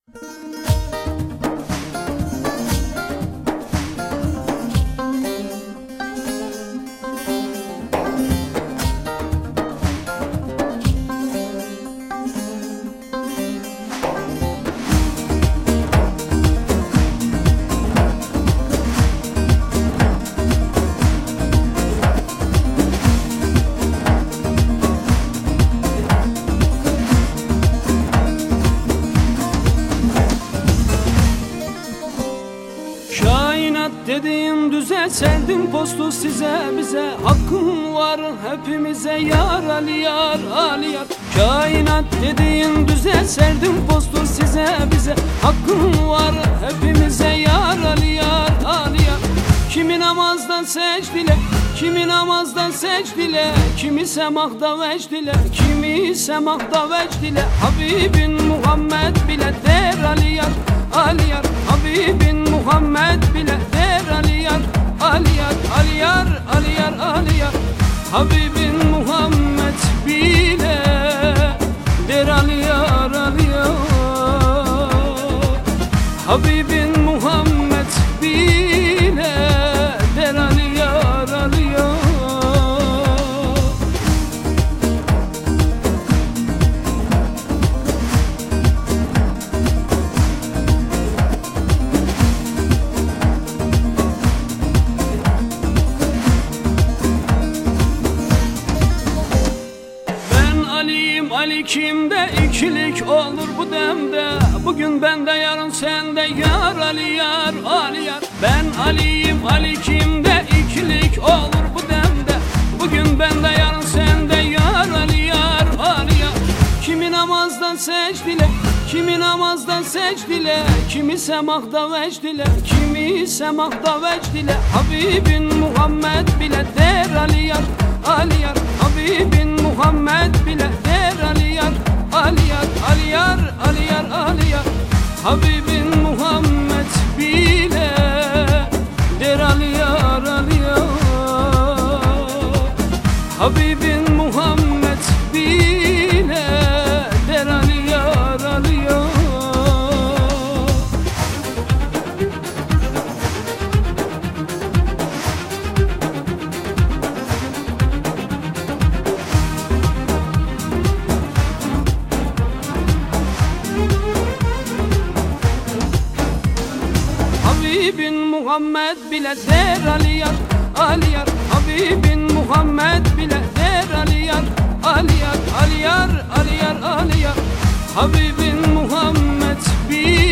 Dediğin düze serdim postu size bize. Hakkım var hepimize yar Ali yar Ali yar. Kainat dediğin düze serdim postu size bize. Hakkım var hepimize yar Ali yar Ali yar. Kimi namazdan secdile, kimi namazdan secdile, kimi semakta vecdile, kimi semakta vecdile. Habibin Muhammed bile der Ali yar Ali yar. Habibin Muhammed bile der Ali yar Ali yar Ali yar Ali yar Ali yar. Habibin Muhammed bile der Ali yar Ali yar. Habibin Muhammed bile der Ali yar Ali yar. Ali kimde ikilik olur bu demde. Bugün bende yarın sende yar Ali yar Ali yar. Ben Ali'yim Ali kimde ikilik olur bu demde. Bugün bende yarın sende yar Ali yar Ali yar. Kimi namazdan secdile, kimi namazdan secdile, kimi semakta vecdile, kimi semakta vecdile. Habibin Muhammed bile der Ali yar Ali yar. Habibin Muhammed bile der Ali yar Ali yar Ali yar Ali yar Ali yar. Habibin Muhammed bile der Ali yar Ali yar. Habibin Muhammed bile der Ali yar Ali yar. Habibin Muhammed bile der Ali yar Ali yar. Habibin Muhammed bile der Ali yar Ali yar Ali yar Ali yar Ali yar. Habibin Muhammed bile